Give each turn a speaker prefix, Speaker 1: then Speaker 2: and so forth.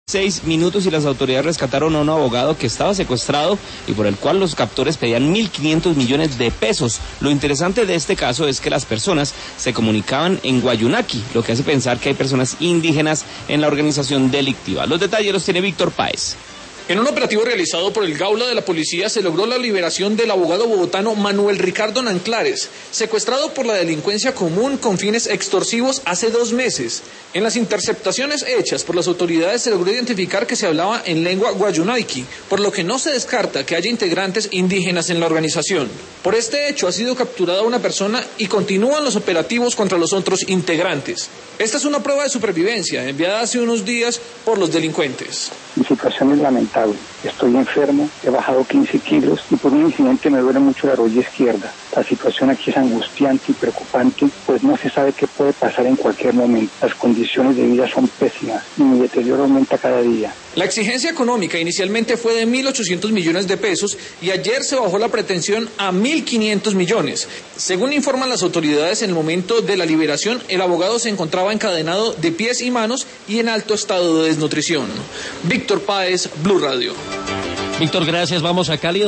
Speaker 1: 6 minutos y las autoridades rescataron a un abogado que estaba secuestrado y por el cual los captores pedían 1.500 millones de pesos. Lo interesante de este caso es que las personas se comunicaban en Guayunaqui, lo que hace pensar que hay personas indígenas en la organización delictiva. Los detalles los tiene Víctor Páez.
Speaker 2: En un operativo realizado por el Gaula de la policía se logró la liberación del abogado bogotano Manuel Ricardo Nanclares, secuestrado por la delincuencia común con fines extorsivos hace 2 meses. En las interceptaciones hechas por las autoridades se logró identificar que se hablaba en lengua guayunaqui, por lo que no se descarta que haya integrantes indígenas en la organización. Por este hecho ha sido capturada una persona y continúan los operativos contra los otros integrantes. Esta es una prueba de supervivencia enviada hace unos días por los delincuentes.
Speaker 3: Mi situación es lamentable. Estoy enfermo, he bajado 15 kilos y por un incidente me duele mucho la rodilla izquierda. La situación aquí es angustiante y preocupante, pues no se sabe qué puede pasar en cualquier momento. Las condiciones de vida son pésimas y mi deterioro aumenta cada día.
Speaker 2: La exigencia económica inicialmente fue de 1.800 millones de pesos y ayer se bajó la pretensión a 1.500 millones. Según informan las autoridades, en el momento de la liberación, el abogado se encontraba encadenado de pies y manos y en alto estado de desnutrición. Víctor Páez, Blue Radio.
Speaker 4: Víctor, gracias. Vamos a Cali.